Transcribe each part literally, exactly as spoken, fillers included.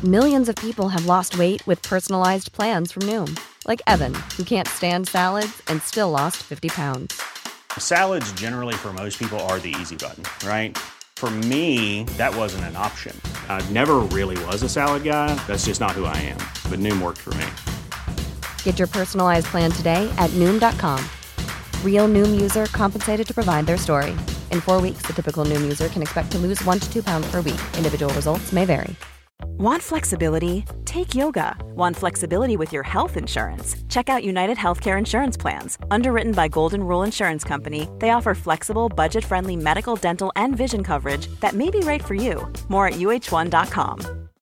Millions of people have lost weight with personalized plans from Noom. Like Evan, who can't stand salads and still lost fifty pounds. Salads generally for most people are the easy button, right? For me, that wasn't an option. I never really was a salad guy. That's just not who I am. But Noom worked for me. Get your personalized plan today at Noom dot com. Real Noom user compensated to provide their story. In four weeks, the typical Noom user can expect to lose one to two pounds per week. Individual results may vary. Want flexibility? Take yoga. Want flexibility with your health insurance? Check out United Healthcare Insurance Plans. Underwritten by Golden Rule Insurance Company, they offer flexible, budget-friendly medical, dental, and vision coverage that may be right for you. More at U H one dot com.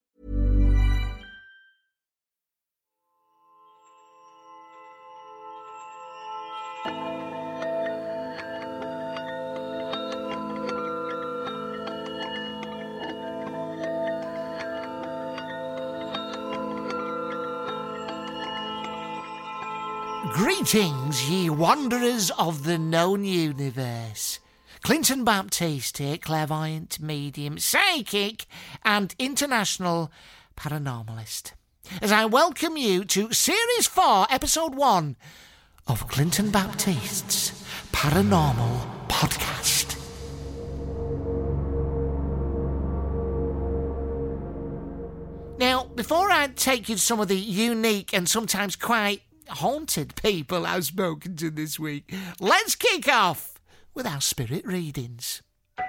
Greetings, ye wanderers of the known universe. Clinton Baptiste here, clairvoyant, medium, psychic, and international paranormalist, as I welcome you to Series four, Episode one of Clinton Baptiste's Paranormal Podcast. Now, before I take you to some of the unique and sometimes quite haunted people I've spoken to this week, let's kick off with our spirit readings.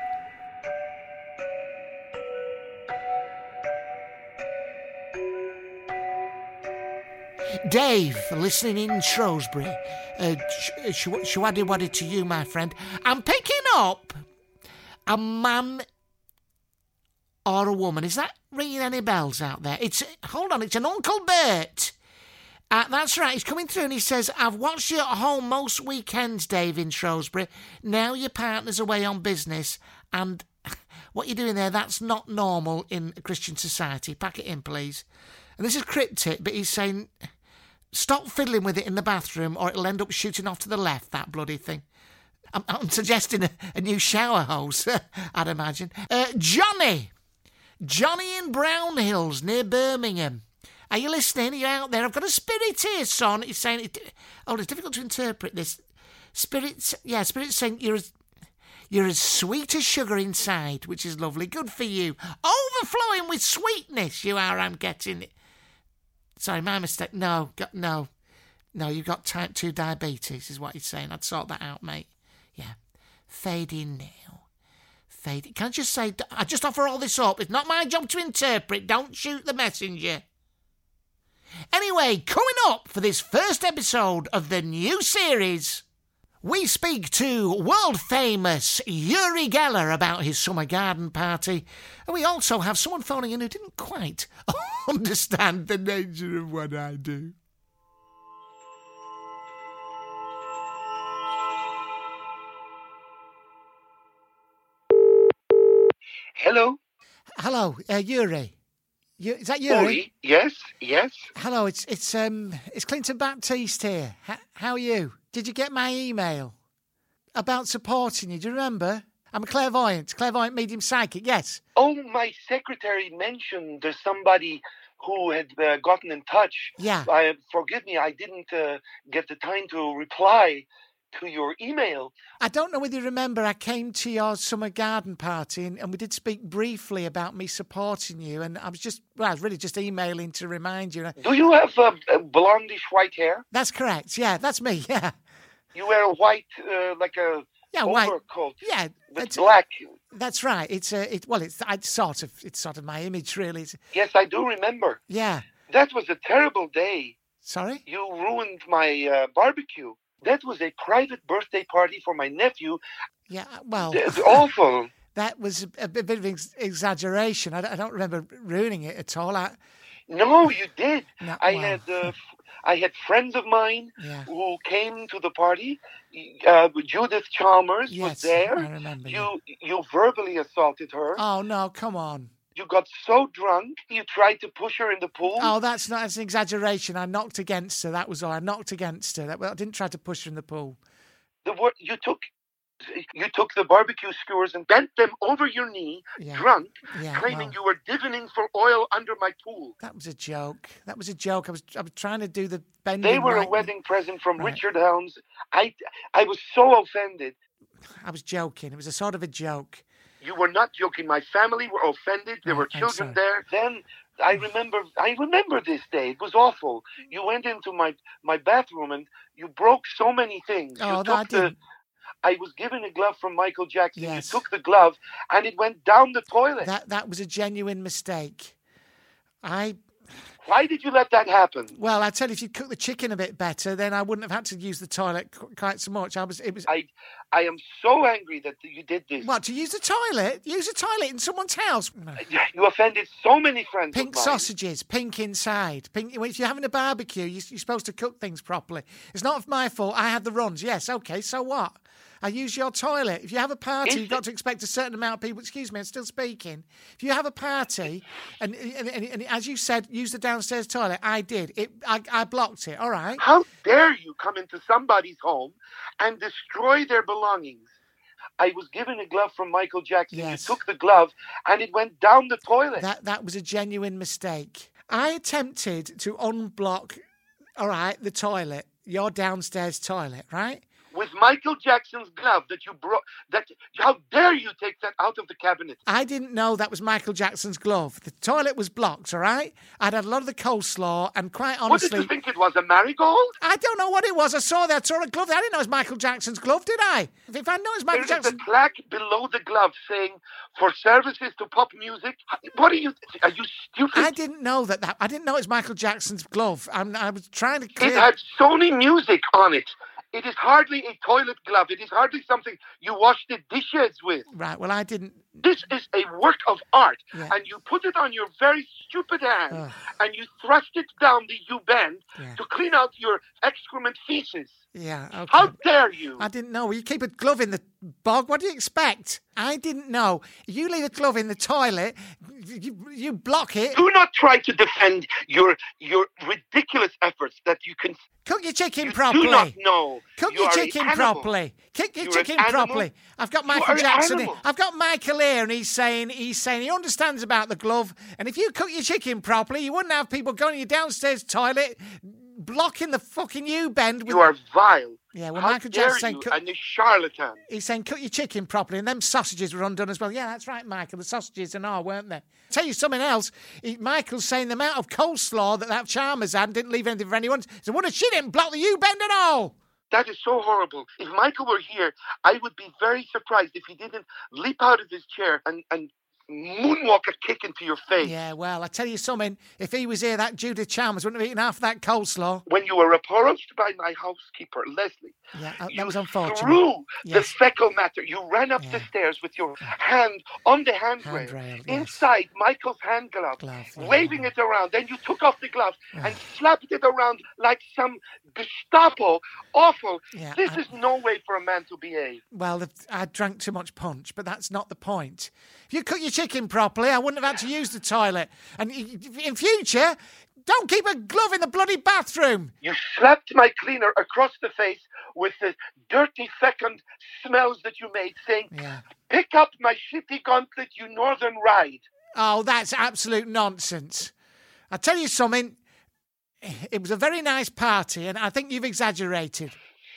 Dave, listening in Shrewsbury, uh, sh- sh- shwaddy waddy to you, my friend. I'm picking up a man or a woman. Is that ringing any bells out there? It's hold on, it's an Uncle Bert. Uh, that's right, he's coming through and he says, I've watched you at home most weekends, Dave, in Shrewsbury. Now your partner's away on business and what you're doing there, that's not normal in a Christian society. Pack it in, please. And this is cryptic, but he's saying, stop fiddling with it in the bathroom or it'll end up shooting off to the left, that bloody thing. I'm, I'm suggesting a, a new shower hose, I'd imagine. Uh, Johnny. Johnny in Brown Hills near Birmingham. Are you listening? Are you out there? I've got a spirit here, son. He's saying, it, oh, it's difficult to interpret this. Spirit's, yeah, Spirit's saying you're as, you're as sweet as sugar inside, which is lovely. Good for you. Overflowing with sweetness, you are, I'm getting it. Sorry, my mistake. No, got, no. No, you've got type two diabetes, is what he's saying. I'd sort that out, mate. Yeah. Fade in now. Fade in. Can I just say, I just offer all this up. It's not my job to interpret. Don't shoot the messenger. Anyway, coming up for this first episode of the new series, we speak to world-famous Uri Geller about his summer garden party, and we also have someone phoning in who didn't quite understand the nature of what I do. Hello? Hello, uh, Uri. You, is that Uri? Uri? Yes, yes. Hello, it's it's um it's Clinton Baptiste here. H- how are you? Did you get my email about supporting you? Do you remember? I'm a clairvoyant, clairvoyant medium psychic. Yes. Oh, my secretary mentioned there's somebody who had uh, gotten in touch. Yeah. Uh, forgive me, I didn't uh, get the time to reply to your email. I don't know whether you remember, I came to your summer garden party and, and we did speak briefly about me supporting you, and I was just, well, I was really just emailing to remind you. Do you have uh, blondish white hair? That's correct, yeah, that's me, yeah. You wear a white, uh, like a yeah, overcoat. White, yeah. With black. That's right, it's, uh, it, well, it's, it's, sort of, it's sort of my image, really. It's, yes, I do remember. Yeah. That was a terrible day. Sorry? You ruined my uh, barbecue. That was a private birthday party for my nephew. Yeah, well... It's awful. That was a, a bit of ex- exaggeration. I don't, I don't remember ruining it at all. I... No, you did. No, I well. had uh, f- I had friends of mine yeah. who came to the party. Uh, Judith Chalmers yes, was there. I remember. You yeah. you verbally assaulted her. Oh, no, come on. You got so drunk, you tried to push her in the pool. Oh, that's not that's an exaggeration. I knocked against her. That was all. I knocked against her. That, well, I didn't try to push her in the pool. The word you took You took the barbecue skewers and bent them over your knee, Yeah. drunk, Yeah, claiming well. you were divining for oil under my pool. That was a joke. That was a joke. I was I was trying to do the bending. They were right. a wedding present from Right. Richard Helms. I, I was so offended. I was joking. It was a sort of a joke. You were not joking. My family were offended. There were Right, I'm children sorry. there. Then I remember I remember this day. It was awful. You went into my, my bathroom and you broke so many things. Oh, you no, I took the didn't. I was given a glove from Michael Jackson. Yes. You took the glove and it went down the toilet. That that was a genuine mistake. I Why did you let that happen? well, I tell you, if you'd cooked the chicken a bit better, then I wouldn't have had to use the toilet qu- quite so much. I was it was I I am so angry that you did this. what to use the toilet? Use a toilet in someone's house. No. You offended so many friends Pink of mine. sausages, pink inside. Pink. If you're having a barbecue, you- you're supposed to cook things properly. It's not my fault. I had the runs. Yes, okay. So what? I use your toilet. If you have a party, Is you've got it- to expect a certain amount of people. Excuse me, I'm still speaking. If you have a party, and and, and, and as you said, use the downstairs toilet. I did. It. I, I blocked it. All right. How dare you come into somebody's home and destroy their belongings? I was given a glove from Michael Jackson. Yes. You took the glove and it went down the toilet. That that was a genuine mistake. I attempted to unblock. All right, the toilet. Your downstairs toilet. Right. With Michael Jackson's glove that you brought. That how dare you take that out of the cabinet? I didn't know that was Michael Jackson's glove. The toilet was blocked, all right? I'd had a lot of the coleslaw, and quite What did honestly, you think it was? A marigold? I don't know what it was. I saw that, saw a glove. I didn't know it was Michael Jackson's glove, did I? If I know it's Michael There is a Jackson... plaque below the glove saying for services to pop music. What are you? Are you stupid? I didn't know that, that. I didn't know it was Michael Jackson's glove. I'm, I was trying to clear... It had Sony Music on it. It is hardly a toilet glove. It is hardly something you wash the dishes with. Right, well, I didn't... This is a work of art. Yeah. And you put it on your very stupid hand Ugh. and you thrust it down the U-bend Yeah. to clean out your excrement feces. Yeah, okay. How dare you? I didn't know. You keep a glove in the bog. What do you expect? I didn't know. You leave a glove in the toilet, you, you block it. Do not try to defend your your ridiculous efforts that you can. Cook your chicken You properly. do not know. Cook You your are a chicken cannibal. properly. Cook your You're an chicken animal. properly. I've got You Michael are an Jackson here. animal. I've got Michael here, and he's saying he's saying he understands about the glove. And if you cook your chicken properly, you wouldn't have people going to your downstairs toilet, blocking the fucking U-bend. With... You are vile. Yeah, well, How Michael dare Jackson you? cook- And a charlatan. He's saying cook your chicken properly, and them sausages were undone as well. Yeah, that's right, Michael. The sausages and all, weren't they? Tell you something else. He, Michael's saying the amount of coleslaw that that Chalmers had didn't leave anything for anyone. So what if she didn't block the U-bend at all? That is so horrible. If Michael were here, I would be very surprised if he didn't leap out of his chair and, and moonwalk a kick into your face. Yeah, well, I tell you something. If he was here, that Judith Chalmers wouldn't have eaten half that coleslaw. When you were approached by my housekeeper, Leslie, Yeah, that, you that was unfortunate. threw the Yes. fecal matter. You ran up the Yeah. stairs with your hand on the handrail, Handrail, yes. inside Michael's hand glove, Glove, yeah. waving it around. Then you took off the glove and slapped it around like some Gestapo. Awful. Yeah, this I- is no way for a man to behave. Well, if- I drank too much punch, but that's not the point. If you cook your chicken properly, I wouldn't have had to use the toilet. And y- y- in future, don't keep a glove in the bloody bathroom. You slapped my cleaner across the face with the dirty fecund smells that you made, saying, Yeah. pick up my shitty gauntlet, you northern ride. Oh, that's absolute nonsense. I'll tell you something. It was a very nice party, and I think you've exaggerated.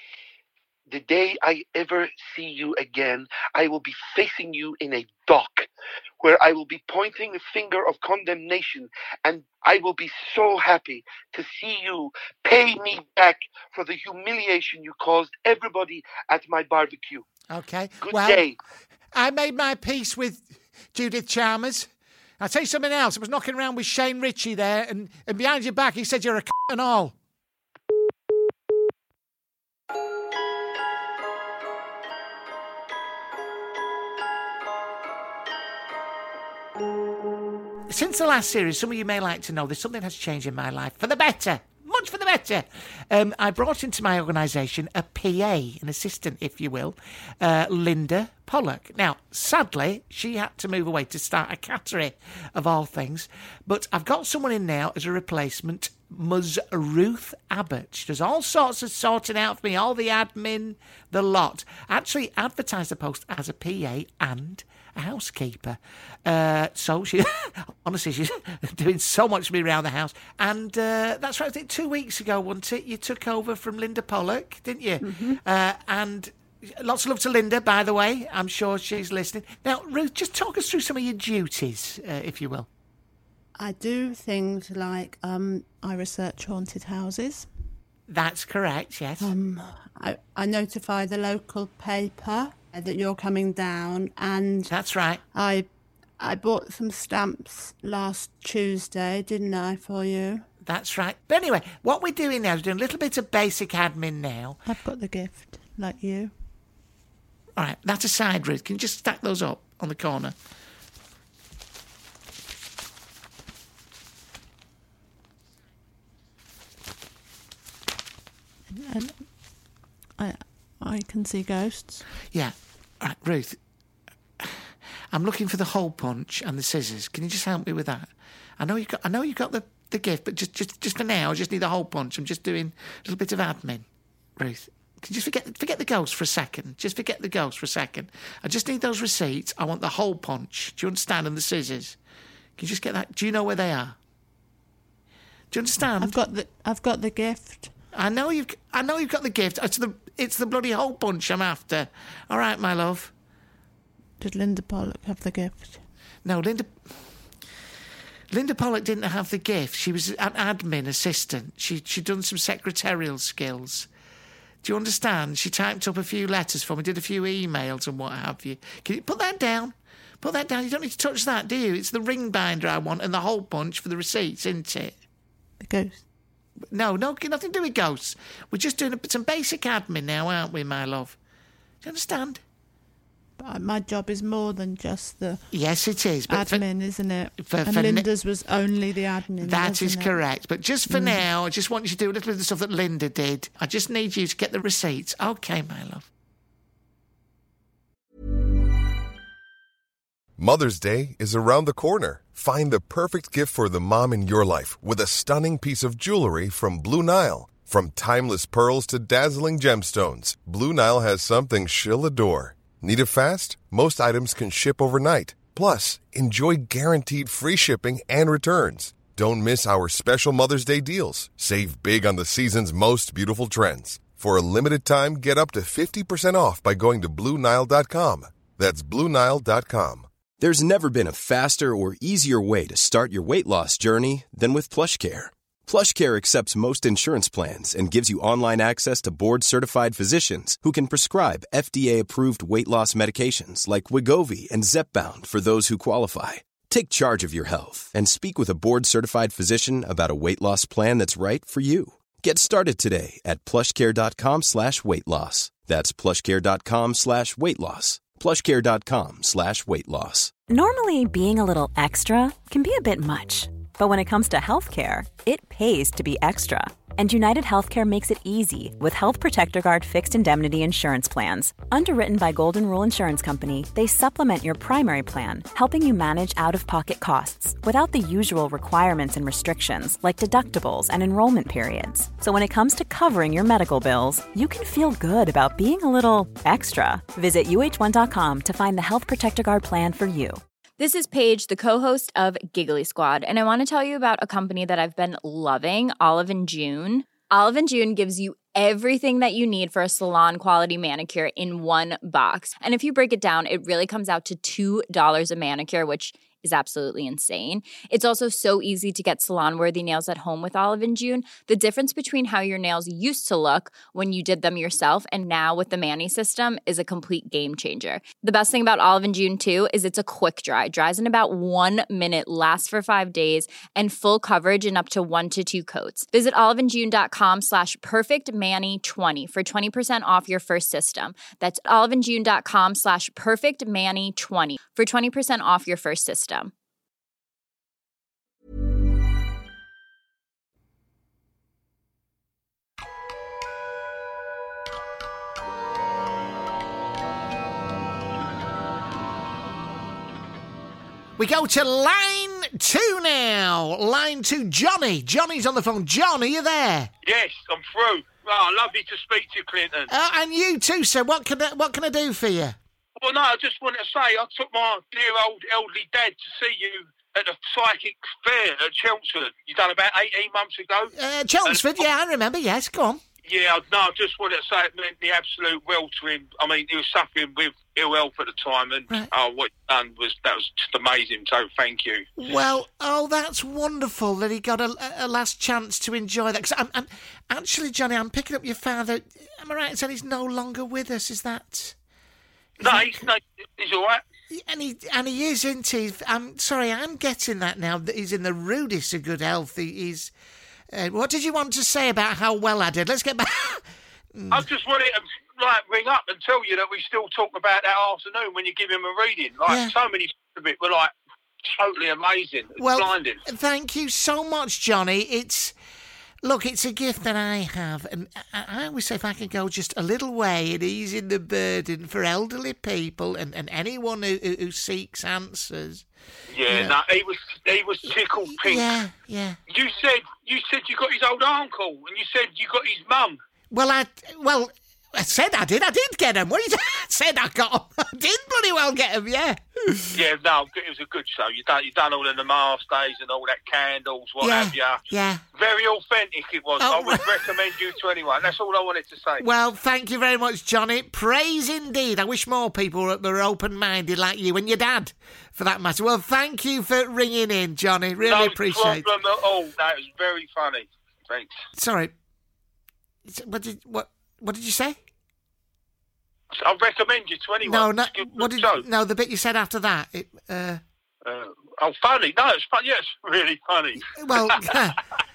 The day I ever see you again, I will be facing you in a dock where I will be pointing a finger of condemnation, and I will be so happy to see you pay me back for the humiliation you caused everybody at my barbecue. Okay. Good well, day. I made my peace with Judith Chalmers. I'll tell you something else. I was knocking around with Shane Ritchie there, and, and behind your back, he said you're a c*** and all. Since the last series, some of you may like to know there's something has changed in my life for the better. Much much for the better. Um, I brought into my organisation a P A, an assistant, if you will, uh, Linda Pollock. Now, sadly, she had to move away to start a cattery, of all things. But I've got someone in now as a replacement, Ms Ruth Abbott. She does all sorts of sorting out for me, all the admin, the lot. Actually advertised the post as a P A and a housekeeper. Uh, so she, honestly, she's doing so much for me around the house. And uh, that's right, I think two weeks ago, wasn't it? You took over from Linda Pollock, didn't you? Mm-hmm. Uh, and lots of love to Linda, by the way. I'm sure she's listening. Now, Ruth, just talk us through some of your duties, uh, if you will. I do things like um, I research haunted houses. That's correct, yes. Um, I, I notify the local paper that you're coming down, and that's right. I I bought some stamps last Tuesday, didn't I, for you? That's right. But anyway, what we're doing now is doing a little bit of basic admin now. I've got the gift, like you. All right, that aside, Ruth, can you just stack those up on the corner? And I I can see ghosts. Yeah. All right, Ruth, I'm looking for the hole punch and the scissors. Can you just help me with that? I know you got I know you got the, the gift, but just, just just for now, I just need the hole punch. I'm just doing a little bit of admin. Ruth, can you just forget forget the ghost for a second? Just forget the ghost for a second. I just need those receipts. I want the hole punch. Do you understand? And the scissors. Can you just get that? Do you know where they are? Do you understand? I've got the I've got the gift. I know you've I know you've got the gift. It's the it's the bloody hole punch I'm after. All right, my love. Did Linda Pollock have the gift? No, Linda Linda Pollock didn't have the gift. She was an admin assistant. She she'd done some secretarial skills. Do you understand? She typed up a few letters for me, did a few emails and what have you. Can you put that down? Put that down. You don't need to touch that, do you? It's the ring binder I want and the hole punch for the receipts, isn't it? The ghost. No, no, nothing to do with ghosts. We're just doing some basic admin now, aren't we, my love? Do you understand? But my job is more than just the yes, it is. But admin, for, isn't it? For, and for Linda's ne- was only the admin. That is it? correct. But just for mm. now, I just want you to do a little bit of the stuff that Linda did. I just need you to get the receipts. Okay, my love. Mother's Day is around the corner. Find the perfect gift for the mom in your life with a stunning piece of jewelry from Blue Nile. From timeless pearls to dazzling gemstones, Blue Nile has something she'll adore. Need it fast? Most items can ship overnight. Plus, enjoy guaranteed free shipping and returns. Don't miss our special Mother's Day deals. Save big on the season's most beautiful trends. For a limited time, get up to fifty percent off by going to Blue Nile dot com. That's Blue Nile dot com. There's never been a faster or easier way to start your weight loss journey than with PlushCare. PlushCare accepts most insurance plans and gives you online access to board-certified physicians who can prescribe F D A-approved weight loss medications like Wegovy and Zepbound for those who qualify. Take charge of your health and speak with a board-certified physician about a weight loss plan that's right for you. Get started today at plushcare.com slash weight loss. That's plushcare.com slash weight loss. plushcare.com slash weight loss. Normally, being a little extra can be a bit much. But when it comes to healthcare, it pays to be extra. And United Healthcare makes it easy with Health Protector Guard fixed indemnity insurance plans. Underwritten by Golden Rule Insurance Company, they supplement your primary plan, helping you manage out-of-pocket costs without the usual requirements and restrictions like deductibles and enrollment periods. So when it comes to covering your medical bills, you can feel good about being a little extra. Visit U H one dot com to find the Health Protector Guard plan for you. This is Paige, the co-host of Giggly Squad, and I want to tell you about a company that I've been loving, Olive and June. Olive and June gives you everything that you need for a salon-quality manicure in one box. And if you break it down, it really comes out to two dollars a manicure, which is absolutely insane. It's also so easy to get salon-worthy nails at home with Olive and June. The difference between how your nails used to look when you did them yourself and now with the Mani system is a complete game changer. The best thing about Olive and June, too, is it's a quick dry. Dries in about one minute, lasts for five days, and full coverage in up to one to two coats. Visit oliveandjune.com slash perfectmani20 for twenty percent off your first system. That's oliveandjune.com slash perfectmani20 for twenty percent off your first system. We go to line two now. Line two, Johnny. Johnny's on the phone. John, are you there? Yes, I'm through. Oh, lovely to speak to you, Clinton. Uh, and you too, sir. What can I, what can I do for you? Well, no, I just wanted to say I took my dear old elderly dad to see you at the psychic fair at Chelmsford. You done about eighteen months ago. Uh, Chelmsford, and, yeah, I remember. Yes, go on. Yeah, no, I just wanted to say it meant the absolute world to him. I mean, he was suffering with ill health at the time, and right. oh, what he done was that was just amazing. So thank you. Well, oh, that's wonderful that he got a, a last chance to enjoy that. Because I'm, I'm actually, Johnny, I'm picking up your father. Am I right in saying he's no longer with us? Is that? Is no, that... he's no, he's all right. And he and he is, isn't he? I'm sorry, I'm getting that now. That he's in the rudest of good health. He, he's. Uh, what did you want to say about how well I did? Let's get back. I just wanted to like ring up and tell you that we still talk about that afternoon when you give him a reading. Like yeah. so many of it were like totally amazing. It's well, blinding. Thank you so much, Johnny. It's look, it's a gift that I have, and I, I always say if I can go just a little way in easing the burden for elderly people and, and anyone who, who, who seeks answers. Yeah, you know. no, he was he was tickled pink. Yeah, yeah. You said you said you got his old uncle, and you said you got his mum. Well, I well, I said I did. I did get him. What did you said I got him? I did bloody well get him. Yeah. Yeah, no, it was a good show. You done you done all of the mask days and all that candles, what yeah, have you? Yeah. Very authentic it was. Oh, I would recommend you to anyone. That's all I wanted to say. Well, thank you very much, Johnny. Praise indeed. I wish more people were, were open-minded like you and your dad, for that matter. Well, thank you for ringing in, Johnny. Really no appreciate it. No problem at all. That was very funny. Thanks. Sorry. What did what what did you say? I recommend you to anyone. No, no. What did show. no? The bit you said after that. It, uh... Uh, oh, funny. No, it's fun. Yes, really funny. Well, uh,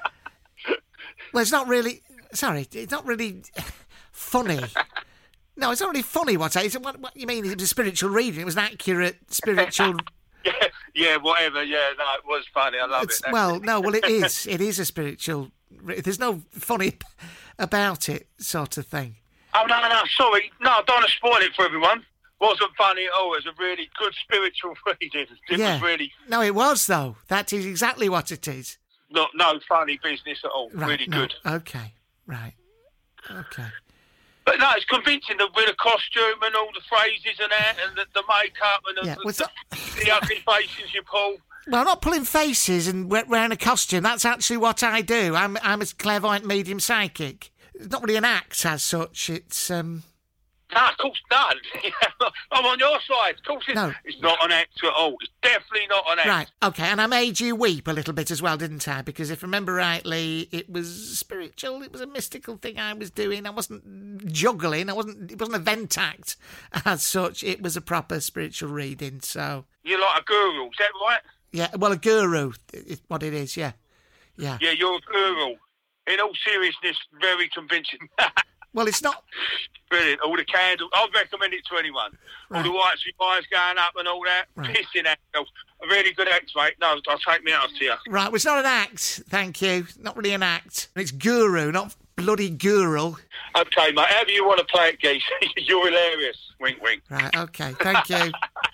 well, it's not really. Sorry, it's not really funny. No, it's not really funny. What's that? It's, what, what you mean? It was a spiritual reading. It was an accurate spiritual. yeah, yeah, whatever. Yeah, no, it was funny. I love it's, it. Well, no, well, it is. It is a spiritual. There's no funny about it, sort of thing. Oh, no, no, sorry. No, I don't want to spoil it for everyone. Wasn't funny at all. It was a really good spiritual reading. It yeah. was really... No, it was, though. That is exactly what it is. Not, no funny business at all. Right, really no. good. Okay, right. Okay. But no, it's convincing that with the costume and all the phrases and that and the, the makeup and the, yeah, well, the, the, the ugly faces you pull. Well, I'm not pulling faces and wearing a costume. That's actually what I do. I'm I'm a clairvoyant medium psychic. It's not really an act as such. It's um. No, of course not. I'm on your side. Of course it's, no. it's not an act at all. It's definitely not an act. Right, okay, and I made you weep a little bit as well, didn't I? Because if I remember rightly, it was spiritual, it was a mystical thing I was doing. I wasn't juggling, I wasn't. It wasn't a vent act as such. It was a proper spiritual reading, so... You're like a guru, is that right? Yeah, well, a guru is what it is, yeah. Yeah, yeah, you're a guru. In all seriousness, very convincing. Well, it's not... Brilliant. All the candles. I'd recommend it to anyone. Right. All the white eyes going up and all that. Right. Pissing angels. A really good act, mate. No, I'll take me out to you. Right, well, it's not an act, thank you. Not really an act. It's guru, not bloody guru. Okay, mate. However you want to play it, Geese. You're hilarious. Wink, wink. Right, okay. Thank you.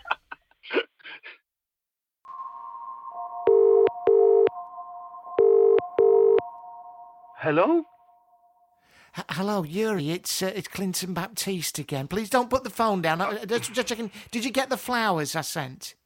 Hello? H- Hello, Yuri. It's uh, it's Clinton Baptiste again. Please don't put the phone down. I, just, just checking. Did you get the flowers I sent?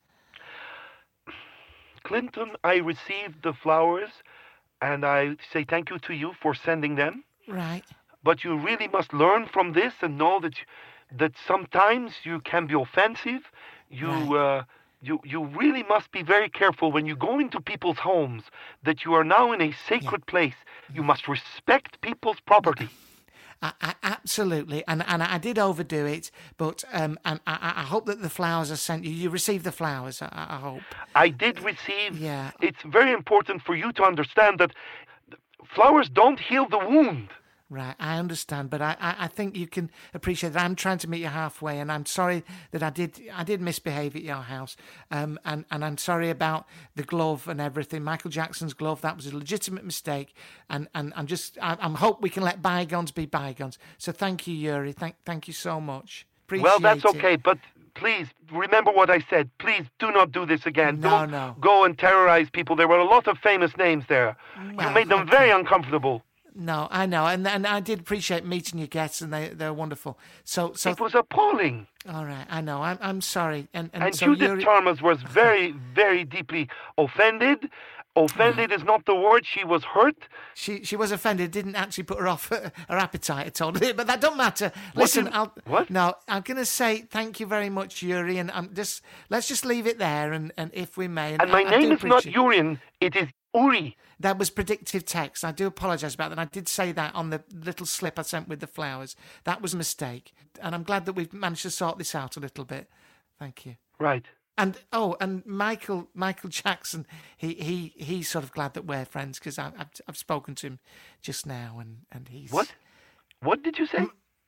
Clinton, I received the flowers, and I say thank you to you for sending them. Right. But you really must learn from this and know that that sometimes you can be offensive. You right. uh, you you really must be very careful when you go into people's homes. That you are now in a sacred yeah. place. You must respect people's property. I, I, absolutely, and and I did overdo it, but um, and I, I hope that the flowers I sent you, you received the flowers. I, I hope. I did receive. Yeah. It's very important for you to understand that flowers don't heal the wound. Right, I understand, but I, I, I think you can appreciate that I'm trying to meet you halfway, and I'm sorry that I did I did misbehave at your house, um, and, and I'm sorry about the glove and everything, Michael Jackson's glove. That was a legitimate mistake, and, and I'm just I I'm hope we can let bygones be bygones. So thank you, Yuri. Thank thank you so much. Appreciate well, that's it. okay, but please, remember what I said. Please do not do this again. No, Don't no. go and terrorize people. There were a lot of famous names there. Well, you made them okay. very uncomfortable. No, I know, and and I did appreciate meeting your guests, and they they're wonderful. So so It was appalling. all right, I know. I'm I'm sorry, and and, And so Judith you're, Chalmers was very, very deeply offended. Offended is not the word. She was hurt. She she was offended. Didn't actually put her off her appetite at all, but that don't matter. Listen, did- I'll what? no. I'm going to say thank you very much, Yuri, and I'm just let's just leave it there, and, and if we may. And my I, I name do is not appreciate- Urian. It is Uri. That was predictive text. I do apologise about that. I did say that on the little slip I sent with the flowers. That was a mistake, and I'm glad that we've managed to sort this out a little bit. Thank you. Right. And oh, and Michael Michael Jackson, he he he's sort of glad that we're friends because I've I've I've spoken to him just now, and and he's What? What did you say?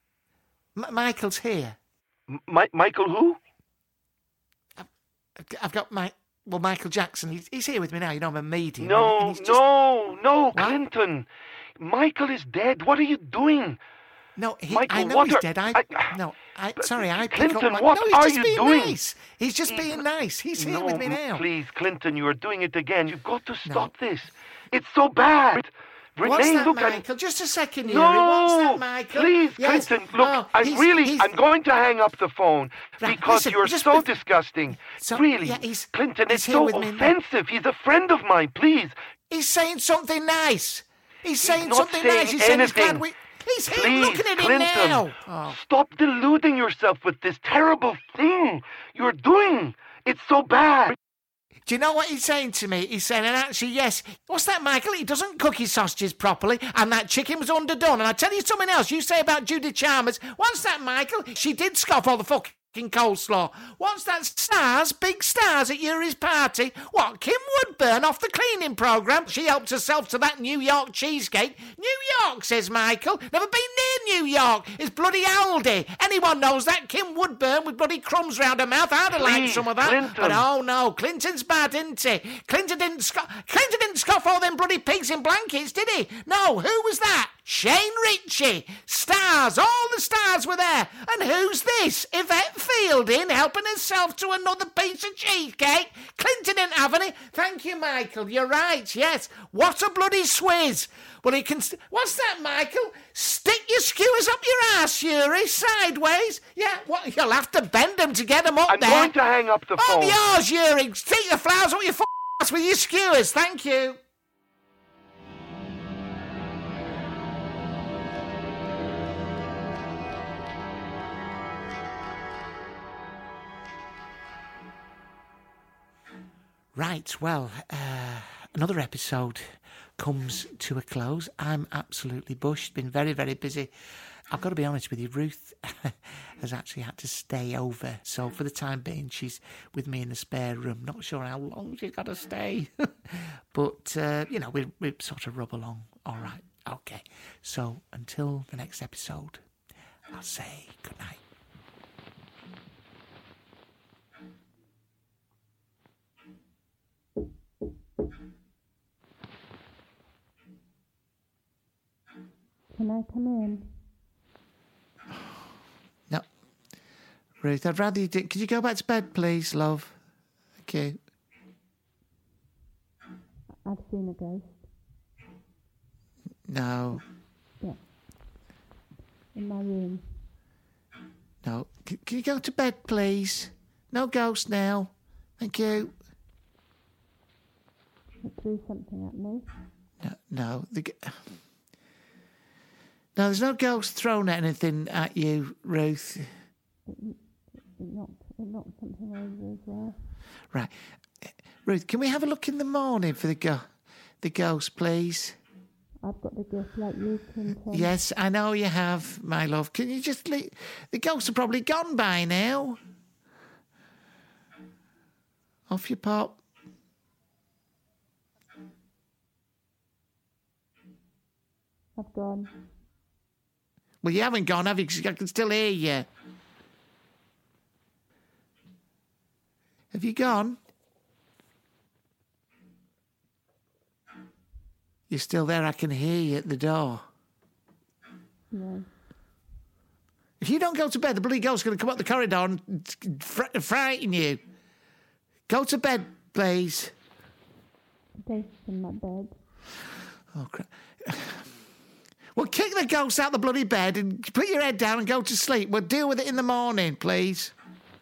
M- Michael's here. M- Mi- Michael who? I've, I've got my well Michael Jackson. He's he's here with me now. You know I'm a medium. No, and he's just- no, no, What? Clinton. Michael is dead. What are you doing? No, he, Michael, I know what he's are- dead. I, I- no, I sorry, I pick Clinton, up my, what no, he's are just you being doing? nice. He's just He's- being nice. He's here no, with me m- now. Please, Clinton, you are doing it again. You've got to stop this. It's so bad. What's Renee, that, look at Michael? Just a second, Yuri. No, What's that, Michael? please, Yes. Clinton, look, Oh, I he's- really, he's- I'm going to hang up the phone Right, because listen, you're just so bef- disgusting. So- really, yeah, he's- Clinton, he's it's here so with me now. offensive. He's a friend of mine, please. He's saying something nice. He's saying not something saying nice. He's saying he's glad anything. we. He's here Please, looking at Clinton, him now. Oh. stop deluding yourself with this terrible thing you're doing. It's so bad. Do you know what he's saying to me? He's saying, and actually, yes. What's that, Michael? He doesn't cook his sausages properly, and that chicken was underdone. And I tell you something else. You say about Judith Chalmers. What's that, Michael? She did scoff all the fucking coleslaw. What's that? Stars, big stars at Yuri's party. What? Kim Woodburn off the cleaning programme? She helped herself to that New York cheesecake. New York, says Michael. Never been near New York. It's bloody Aldi. Anyone knows that. Kim Woodburn with bloody crumbs round her mouth. I'd have liked Please, some of that. Clinton. But oh no, Clinton's bad, isn't he? Clinton didn't scoff. Clinton didn't scoff all them bloody pigs in blankets, did he? No, who was that? Shane Ritchie. Stars, all the stars were there. And who's this? Yvette Fielding helping herself to another piece of cheesecake. Clinton didn't have any. Thank you, Michael. You're right, yes. What a bloody swizz. Well, he can... St- What's that, Michael? Stick your skewers up your ass, Yuri, sideways. Yeah, what? You'll have to bend them to get them up I'm there. going to hang up the Up phone. yours, Yuri. Stick the flowers up your f- ass with your skewers. Thank you. Right, well, uh, another episode comes to a close. I'm absolutely bushed, been very, very busy. I've got to be honest with you, Ruth has actually had to stay over. So for the time being, she's with me in the spare room. Not sure how long she's got to stay. But, uh, you know, we we sort of rub along. All right, okay. So until the next episode, I'll say good night. Can I come in? No. Ruth, I'd rather you did. Could you go back to bed, please, love? Thank you. I've seen a ghost. No, Yeah. In my room. no. C- can you go to bed, please? No ghost now. Thank you. It threw something at me. No, no. The, g- no, there's no ghost thrown at anything at you, Ruth. It knocked, it knocked something over as well. Right. Ruth, can we have a look in the morning for the go- the ghost, please? I've got the gift like you, Clinton. Yes, I know you have, my love. Can you just leave? The ghosts are probably gone by now. Off you pop. I've gone. Well, you haven't gone, have you? 'Cause I can still hear you. Have you gone? You're still there. I can hear you at the door. No. If you don't go to bed, the bloody ghost's going to come up the corridor and fr- frighten you. Go to bed, please. Ghost in my bed. Oh, crap. Well, kick the ghost out the bloody bed and put your head down and go to sleep. We'll deal with it in the morning, please.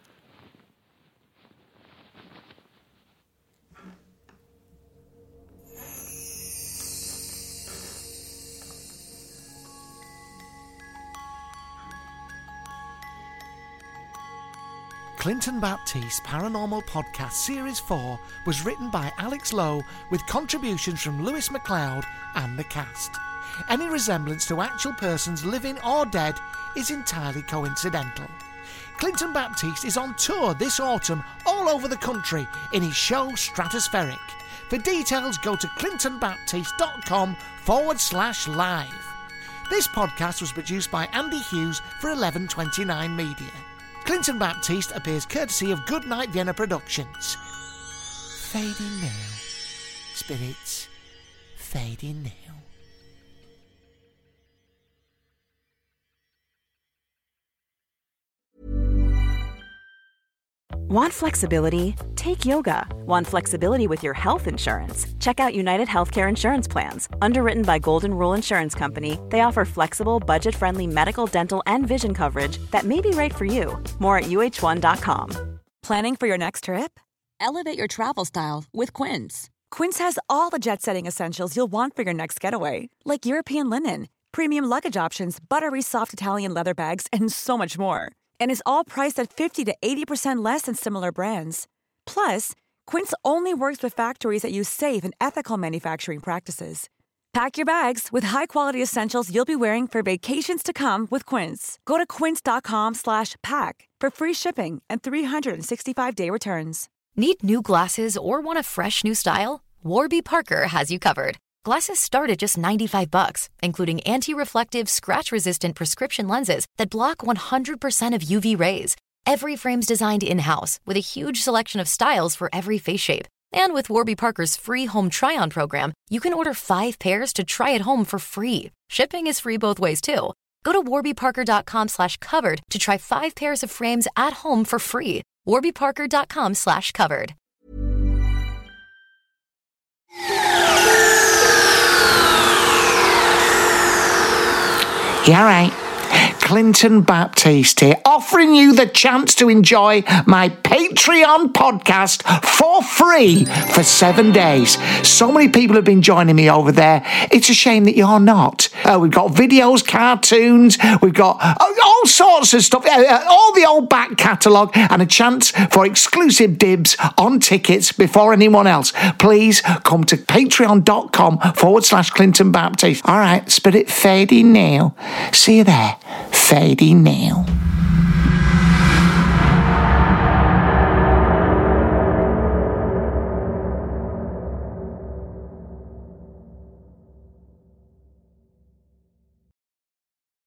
Clinton Baptiste Paranormal Podcast Series four was written by Alex Lowe with contributions from Lewis MacLeod and the cast. Any resemblance to actual persons living or dead is entirely coincidental. Clinton Baptiste is on tour this autumn all over the country in his show Stratospheric. For details, go to clintonbaptiste.com forward slash live. This podcast was produced by Andy Hughes for eleven twenty-nine Media. Clinton Baptiste appears courtesy of Goodnight Vienna Productions. Fading now. Spirits, fading now. Want flexibility? Take yoga. Want flexibility with your health insurance? Check out United Healthcare Insurance Plans. Underwritten by Golden Rule Insurance Company, they offer flexible, budget-friendly medical, dental, and vision coverage that may be right for you. More at U H one dot com. Planning for your next trip? Elevate your travel style with Quince. Quince has all the jet-setting essentials you'll want for your next getaway, like European linen, premium luggage options, buttery soft Italian leather bags, and so much more. And is all priced at fifty to eighty percent less than similar brands. Plus, Quince only works with factories that use safe and ethical manufacturing practices. Pack your bags with high-quality essentials you'll be wearing for vacations to come with Quince. Go to quince.com slash pack for free shipping and three sixty-five day returns. Need new glasses or want a fresh new style? Warby Parker has you covered. Glasses start at just ninety-five bucks, including anti-reflective, scratch-resistant prescription lenses that block one hundred percent of U V rays. Every frame's designed in-house with a huge selection of styles for every face shape. And with Warby Parker's free home try-on program, you can order five pairs to try at home for free. Shipping is free both ways, too. Go to warbyparker.com slash covered to try five pairs of frames at home for free. warbyparker.com slash covered. Yeah, right. Clinton Baptiste here, offering you the chance to enjoy my Patreon podcast for free for seven days. So many people have been joining me over there. It's a shame that you're not. Uh, we've got videos, cartoons, we've got uh, all sorts of stuff, uh, all the old back catalogue, and a chance for exclusive dibs on tickets before anyone else. Please come to patreon.com forward slash Clinton Baptiste. All right, spirit fading now. See you there. Fading now.